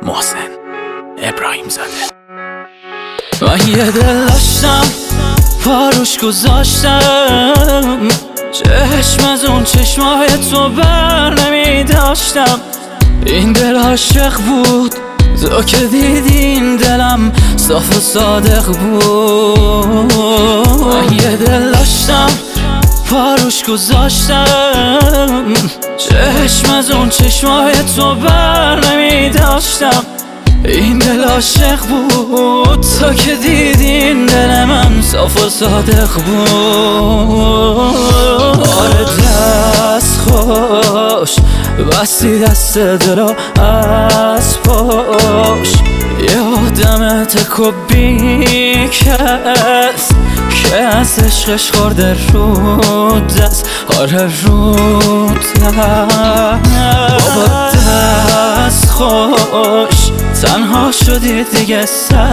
محسن ابراهیم زاده. من یه دل داشتم پاروش گذاشتم، چشم از اون چشمای تو بر نمی داشتم. این دل عاشق بود، تو که دیدین دلم صاف و صادق بود. من یه دل داشتم پاروش گذاشتم، چشم از اون چشمای تو بر نمی داشتم. این دل عاشق بود، تو که دیدین دل من صاف و صادق بود. آره دست خوش بستی دست دلو از پاش، یادم تکو بی کس که از عشقش خورده رو دست. آره رو دست بابا دست خوش، تنها شدی دیگه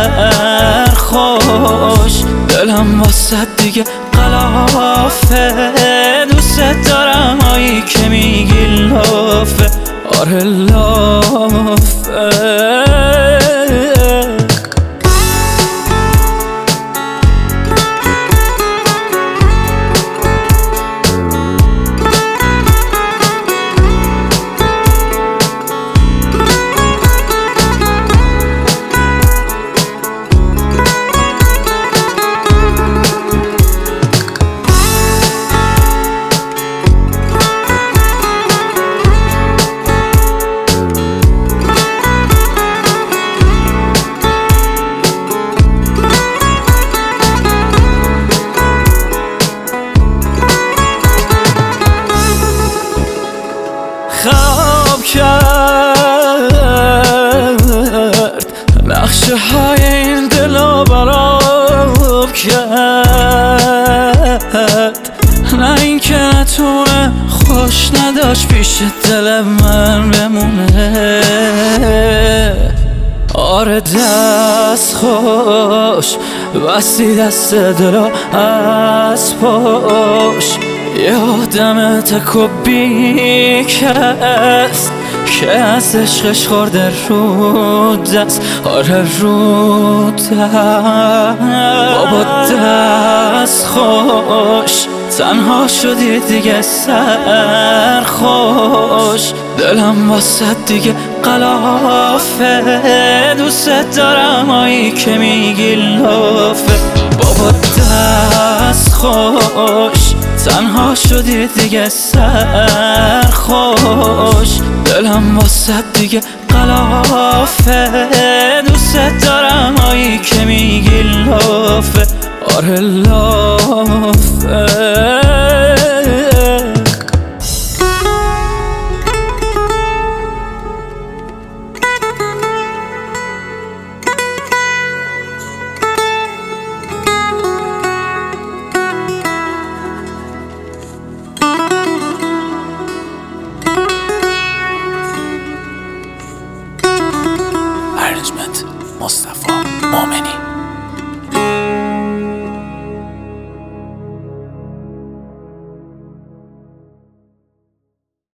سرخوش. دلم واسه دیگه قلافه، دوست دارم هایی که میگی لافه. آره لافه. خواب کرد نقشه های این دلو براب کرد، نه این که نتونه خوش نداشت پیش دل من بمونه. آره دست خوش بستی دست دلو از پاش، یادم تکو بی کس که از عشقش خورده رو دست. آره رو دست بابا دست خوش، تنها شدی دیگه سرخوش. دلم واسه دیگه قلافه، دوست دارم هایی که میگی لافه. بابا دست خوش، تنها شدی دیگه سرخوش. دلم واسه دیگه قلافه، دوست دارم هایی که میگی لافه. آره لافه. مصطفی مومنی.